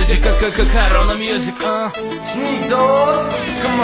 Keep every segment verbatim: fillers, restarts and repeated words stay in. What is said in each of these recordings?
music, как как Corona music, а. Sneak Dog, come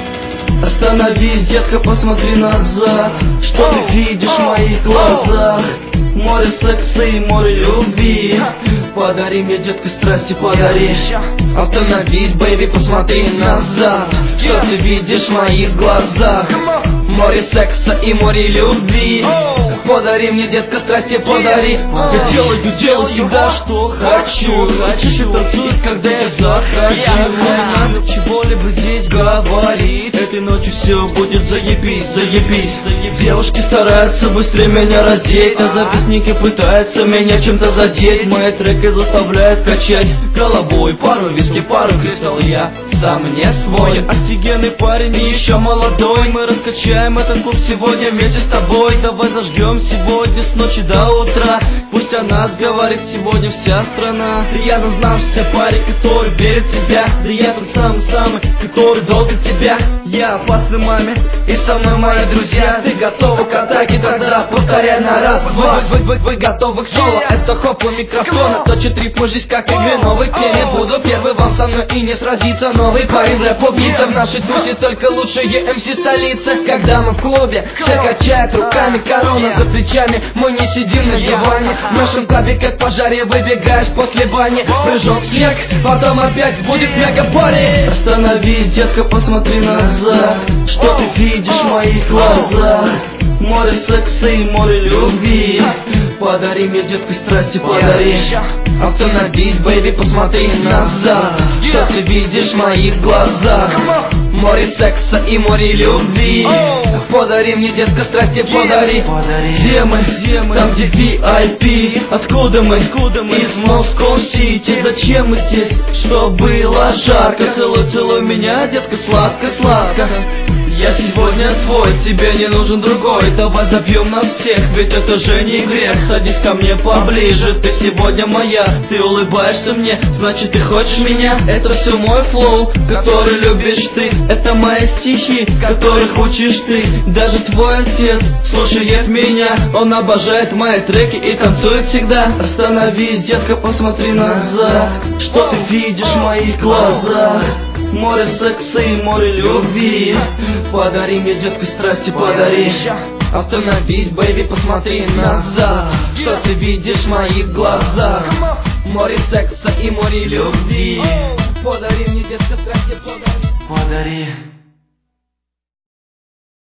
on. Остановись, детка, посмотри назад. Что ты видишь в моих глазах? Море секса и море любви. Подари мне, детка, страсти подари. Остановись, бэйби, посмотри назад. Что ты видишь в моих глазах? Море секса и море любви. Подари мне, детка, страсти подари. Я делаю, делаю всегда, что хочу. Хочу танцует, когда я захочу. Не надо чего-либо здесь говорить. Этой ночью все будет заебись, заебись. Девушки стараются быстрее меня раздеть, а записники пытаются меня чем-то задеть. Мои треки заставляют качать головой. Пару виски, пару кристалл, я сам не свой. Я офигенный парень и еще молодой. Мы раскачаем этот клуб сегодня вместе с тобой. Давай зажгем сегодня с ночи до утра. Пусть о нас говорит сегодня вся страна. Я назнавшийся парень, который верит в тебя. Да я тот самый-самый, который долго тебя. Я опасный маме, и со мной мои друзья. Ты готова к атаке, тогда повторяй на раз, два. Вы, вы, вы, вы готовы к соло, это хоп у микрофона. Точит ритм, жизнь как игры, новой теме. Буду первый вам со мной и не сразиться. Новый парень рэп-убийца. В нашей тусе только лучшие эм си столицы. Когда мы в клубе, все качают руками, корона за плечами. Мы не сидим на диване. В нашем клубе как в пожаре выбегаешь после бани. Прыжок в снег, потом опять будет мега-пари. Остановись, детка, посмотри назад. Что ты видишь в моих глазах? Море секса и море любви. Подари мне, детка, страсти подари. Остановись, бэйби, посмотри назад. Что ты видишь в моих глазах? Море секса и море любви. Подари мне, детка, страсти подари. Где мы? Там, где ви ай пи. Откуда мы? Из Москва-Сити. Зачем мы здесь? Что было жарко. Целуй, целуй меня, детка, сладко-сладко. Я сегодня твой, тебе не нужен другой. Давай забьем на всех, ведь это же не грех. Садись ко мне поближе, ты сегодня моя. Ты улыбаешься мне, значит ты хочешь меня. Это все мой флоу, который любишь ты. Это мои стихи, которых учишь ты. Даже твой отец слушает меня. Он обожает мои треки и танцует всегда. Остановись, детка, посмотри назад. Что ты видишь в моих глазах? Море секса и море любви. Подари мне, детка, страсти подари. Остановись, бэйби, посмотри назад. Что ты видишь в моих глазах? Море секса и море любви. Подари мне, детка, страсти подари. Подари.